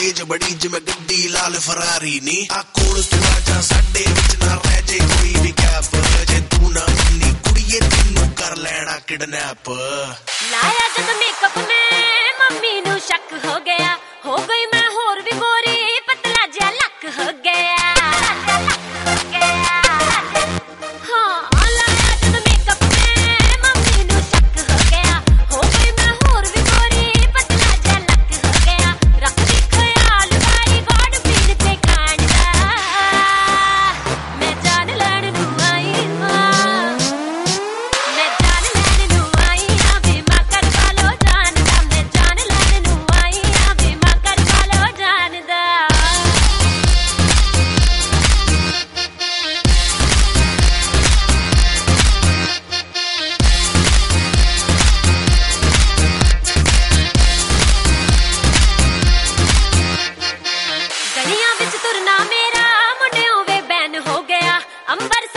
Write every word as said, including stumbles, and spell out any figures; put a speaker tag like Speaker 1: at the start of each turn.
Speaker 1: तेज बड़ी जिवें गड्डी लाल फरारी नी आ कोल तू आ जा साडे विच ना रह जे कोई भी गैप जे तू ना मन्नी कुड़िए तैनू कर लेना किडनैप
Speaker 2: लाया जद मेकअप में मम्मी नू शक हो गया हो गई मैं होर भी गोरी पतला जा लक हो गया अंबर